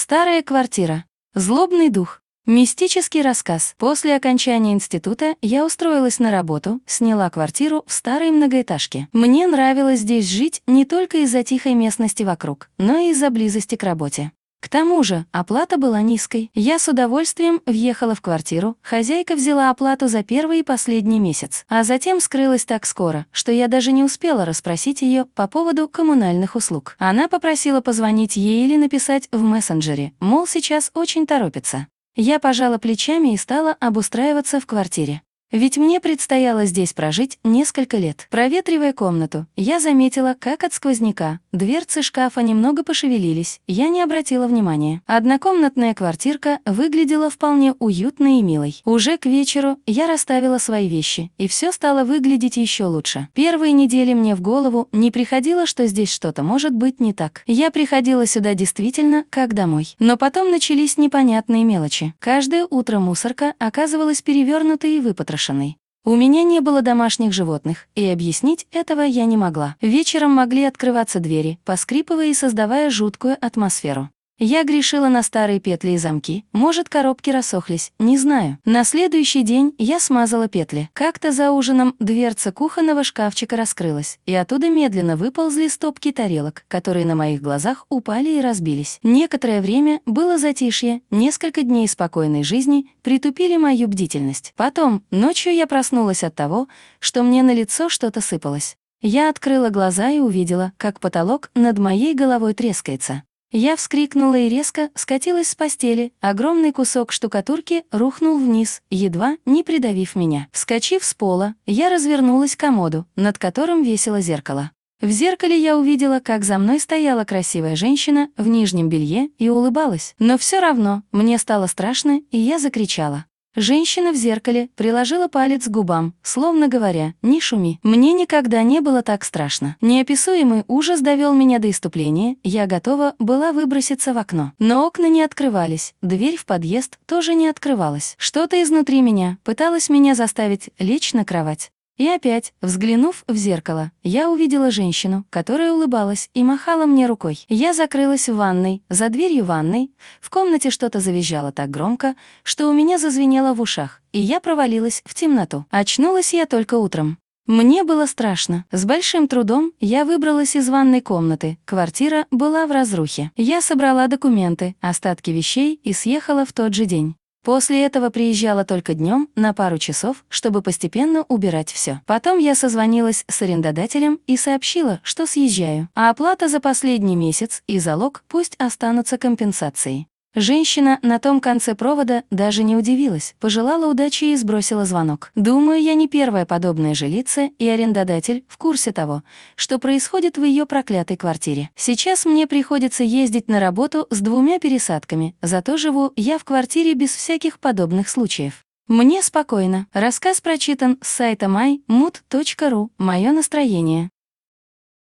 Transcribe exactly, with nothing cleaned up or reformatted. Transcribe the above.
Старая квартира. Злобный дух. Мистический рассказ. После окончания института я устроилась на работу, сняла квартиру в старой многоэтажке. Мне нравилось здесь жить не только из-за тихой местности вокруг, но и из-за близости к работе. К тому же оплата была низкой. Я с удовольствием въехала в квартиру, хозяйка взяла оплату за первый и последний месяц, а затем скрылась так скоро, что я даже не успела расспросить ее по поводу коммунальных услуг. Она попросила позвонить ей или написать в мессенджере, мол, сейчас очень торопится. Я пожала плечами и стала обустраиваться в квартире. Ведь мне предстояло здесь прожить несколько лет. Проветривая комнату, я заметила, как от сквозняка дверцы шкафа немного пошевелились, я не обратила внимания. Однокомнатная квартирка выглядела вполне уютной и милой. Уже к вечеру я расставила свои вещи, и все стало выглядеть еще лучше. Первые недели мне в голову не приходило, что здесь что-то может быть не так. Я приходила сюда действительно как домой. Но потом начались непонятные мелочи. Каждое утро мусорка оказывалась перевернутой и выпотрошенной. У меня не было домашних животных, и объяснить этого я не могла. Вечером могли открываться двери, поскрипывая и создавая жуткую атмосферу. Я грешила на старые петли и замки, может, коробки рассохлись, не знаю. На следующий день я смазала петли. Как-то за ужином дверца кухонного шкафчика раскрылась, и оттуда медленно выползли стопки тарелок, которые на моих глазах упали и разбились. Некоторое время было затишье, несколько дней спокойной жизни притупили мою бдительность. Потом, ночью я проснулась от того, что мне на лицо что-то сыпалось. Я открыла глаза и увидела, как потолок над моей головой трескается. Я вскрикнула и резко скатилась с постели, огромный кусок штукатурки рухнул вниз, едва не придавив меня. Вскочив с пола, я развернулась к комоду, над которым висело зеркало. В зеркале я увидела, как за мной стояла красивая женщина в нижнем белье и улыбалась. Но все равно мне стало страшно, и я закричала. Женщина в зеркале приложила палец к губам, словно говоря: «Не шуми». Мне никогда не было так страшно. Неописуемый ужас довел меня до исступления, я готова была выброситься в окно. Но окна не открывались, дверь в подъезд тоже не открывалась. Что-то изнутри меня пыталось меня заставить лечь на кровать. И опять, взглянув в зеркало, я увидела женщину, которая улыбалась и махала мне рукой. Я закрылась в ванной, за дверью ванной. В комнате что-то завизжало так громко, что у меня зазвенело в ушах, и я провалилась в темноту. Очнулась я только утром. Мне было страшно. С большим трудом я выбралась из ванной комнаты. Квартира была в разрухе. Я собрала документы, остатки вещей и съехала в тот же день. После этого приезжала только днем на пару часов, чтобы постепенно убирать все. Потом я созвонилась с арендодателем и сообщила, что съезжаю, а оплата за последний месяц и залог пусть останутся компенсацией. Женщина на том конце провода даже не удивилась, пожелала удачи и сбросила звонок. Думаю, я не первая подобная жилица, и арендодатель в курсе того, что происходит в ее проклятой квартире. Сейчас мне приходится ездить на работу с двумя пересадками, зато живу я в квартире без всяких подобных случаев. Мне спокойно. Рассказ прочитан с сайта май муд точка ру. Мое настроение.